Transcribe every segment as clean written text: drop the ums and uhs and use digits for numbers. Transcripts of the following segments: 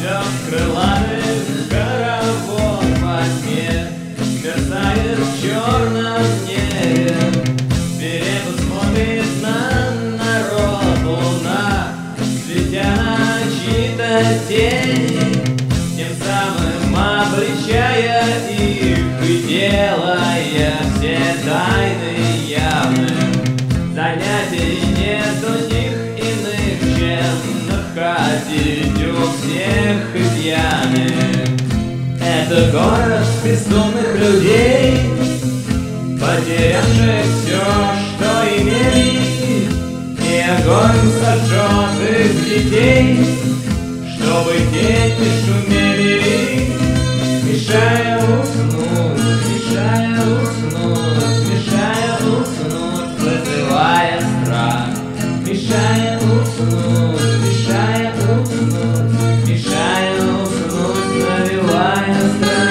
трехкрылатых хоровод во тьме мерцает в черном небе. Свирепо смотрит на народ луна, светя на чьи-то тени, тем самым обличая их и делая все тайны явным. Занятий нет у них иных, чем находить у всех изъяны. Это город бездумных людей, потерявших все, что имели, и огонь сожженных детей, чтобы дети шумели, мешая уснуть, мешая уснуть, мешая уснуть, вызывая страх, мешая уснуть, мешая уснуть, мешая уснуть, навевая страх.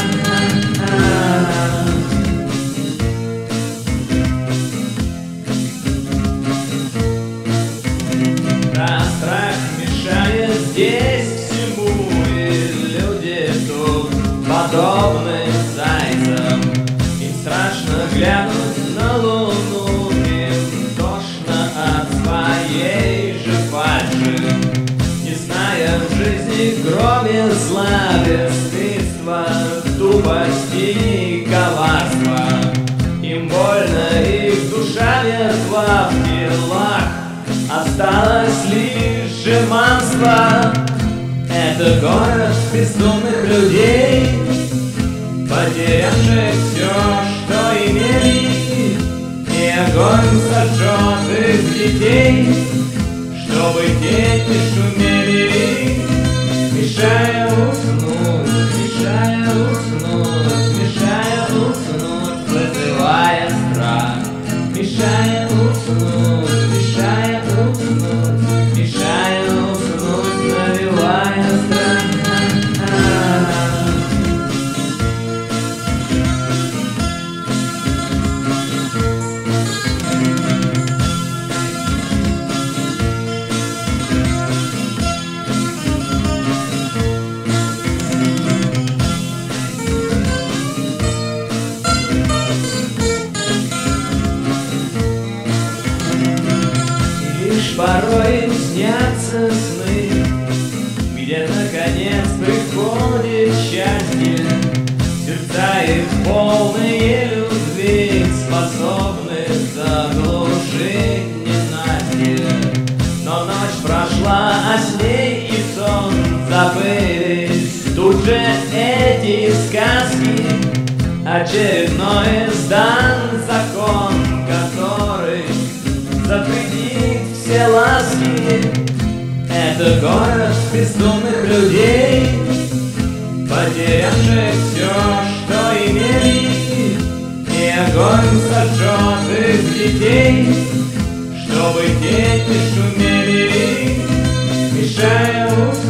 Да, страх мешает здесь всему, и люди тут подобны зайцам. Им страшно глянуть на луну, им тошно от своей же фальши. Не зная в жизни, кроме зла, бесстыдства, тупости и коварства, им больно, их душа мертва, в телах осталось лишь жеманство. Это город бездумных людей, потерявших все, что имели, и огонь сожженных детей, чтобы дети шумели, мешая уснуть, мешая уснуть, мешая уснуть, вызывая страх, мешая уснуть, мешая уснуть, мешая уснуть, навевая страх. Лишь порой им снятся сны, где наконец приходит счастье. Сердца их полные любви, способны заглушить ненастье. Но ночь прошла, а с ней и сон забылись. Тут же эти сказки, очередной издан закон, который запретит все ласки. Это город бездумных людей, потерявших все, что имели, и огонь сожженных детей, чтобы дети шумели, мешая уснуть.